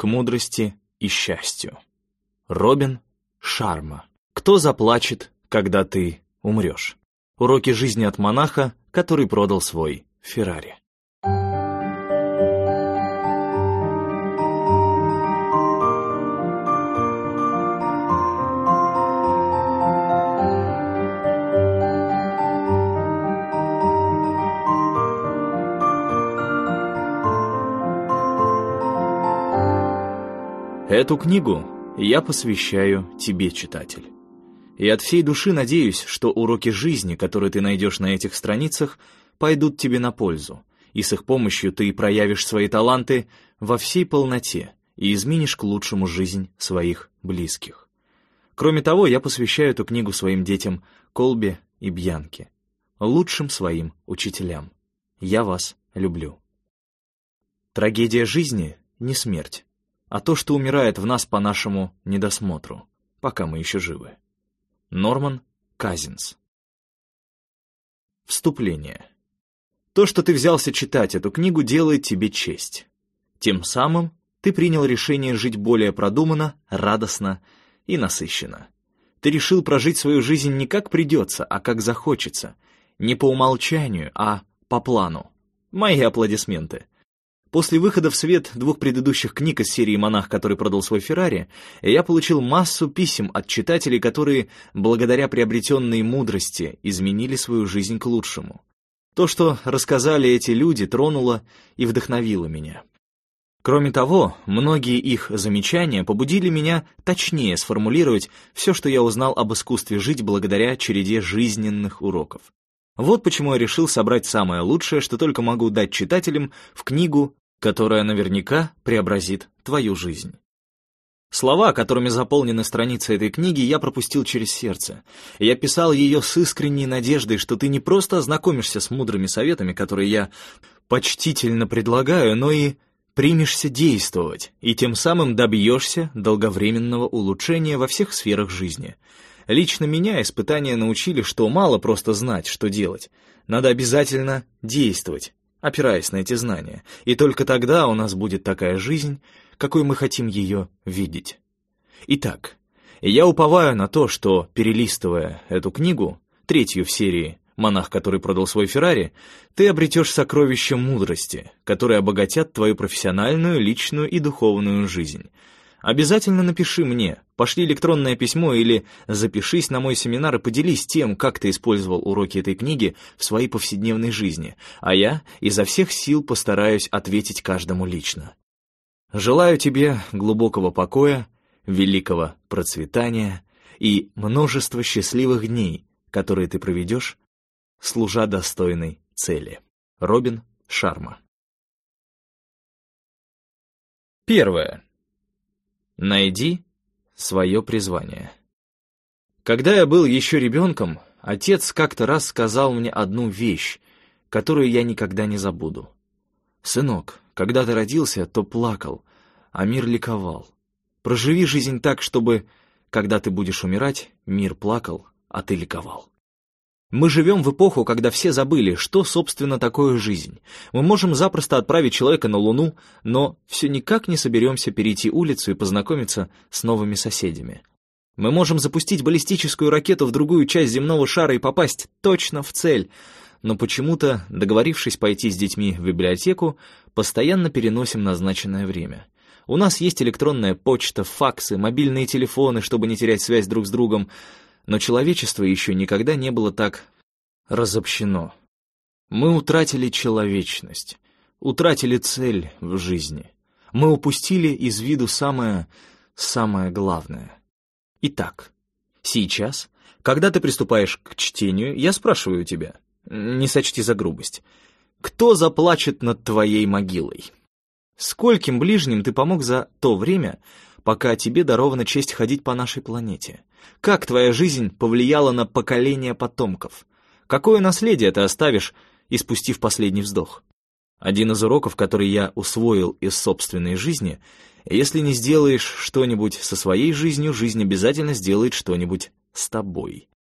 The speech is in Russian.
к мудрости и счастью. Робин Шарма. Кто заплачет, когда ты умрешь? Уроки жизни от монаха, который продал свой Феррари. Эту книгу я посвящаю тебе, читатель. И от всей души надеюсь, что уроки жизни, которые ты найдешь на этих страницах, пойдут тебе на пользу, и с их помощью ты проявишь свои таланты во всей полноте и изменишь к лучшему жизнь своих близких. Кроме того, я посвящаю эту книгу своим детям Колбе и Бьянке, лучшим своим учителям. Я вас люблю. Трагедия жизни — не смерть, а то, что умирает в нас по нашему недосмотру, пока мы еще живы. Норман Казинс. Вступление. То, что ты взялся читать эту книгу, делает тебе честь. Тем самым ты принял решение жить более продуманно, радостно и насыщенно. Ты решил прожить свою жизнь не как придется, а как захочется, не по умолчанию, а по плану. Мои аплодисменты. После выхода в свет 2 предыдущих книг из серии «Монах, который продал свой Феррари», я получил массу писем от читателей, которые, благодаря приобретенной мудрости, изменили свою жизнь к лучшему. То, что рассказали эти люди, тронуло и вдохновило меня. Кроме того, многие их замечания побудили меня точнее сформулировать все, что я узнал об искусстве жить благодаря череде жизненных уроков. Вот почему я решил собрать самое лучшее, что только могу дать читателям, в книгу, которая наверняка преобразит твою жизнь. Слова, которыми заполнены страницы этой книги, я пропустил через сердце. Я писал ее с искренней надеждой, что ты не просто ознакомишься с мудрыми советами, которые я почтительно предлагаю, но и примешься действовать, и тем самым добьешься долговременного улучшения во всех сферах жизни. Лично меня испытания научили, что мало просто знать, что делать. Надо обязательно действовать, опираясь на эти знания, и только тогда у нас будет такая жизнь, какой мы хотим ее видеть. Итак, я уповаю на то, что, перелистывая эту книгу, 3-ю в серии «Монах, который продал свой Феррари», ты обретешь сокровища мудрости, которые обогатят твою профессиональную, личную и духовную жизнь. Обязательно напиши мне, пошли электронное письмо или запишись на мой семинар и поделись тем, как ты использовал уроки этой книги в своей повседневной жизни, а я изо всех сил постараюсь ответить каждому лично. Желаю тебе глубокого покоя, великого процветания и множества счастливых дней, которые ты проведешь, служа достойной цели. Робин Шарма. 1. Найди свое призвание. Когда я был еще ребенком, отец как-то раз сказал мне одну вещь, которую я никогда не забуду. «Сынок, когда ты родился, то плакал, а мир ликовал. Проживи жизнь так, чтобы, когда ты будешь умирать, мир плакал, а ты ликовал». Мы живем в эпоху, когда все забыли, что, собственно, такое жизнь. Мы можем запросто отправить человека на Луну, но все никак не соберемся перейти улицу и познакомиться с новыми соседями. Мы можем запустить баллистическую ракету в другую часть земного шара и попасть точно в цель, но почему-то, договорившись пойти с детьми в библиотеку, постоянно переносим назначенное время. У нас есть электронная почта, факсы, мобильные телефоны, чтобы не терять связь друг с другом, но человечество еще никогда не было так разобщено. Мы утратили человечность, утратили цель в жизни. Мы упустили из виду самое главное. Итак, сейчас, когда ты приступаешь к чтению, я спрашиваю тебя, не сочти за грубость, кто заплачет над твоей могилой? Скольким ближним ты помог за то время, пока тебе дарована честь ходить по нашей планете? Как твоя жизнь повлияла на поколения потомков? Какое наследие ты оставишь, испустив последний вздох? Один из уроков, который я усвоил из собственной жизни: если не сделаешь что-нибудь со своей жизнью, жизнь обязательно сделает что-нибудь с тобой.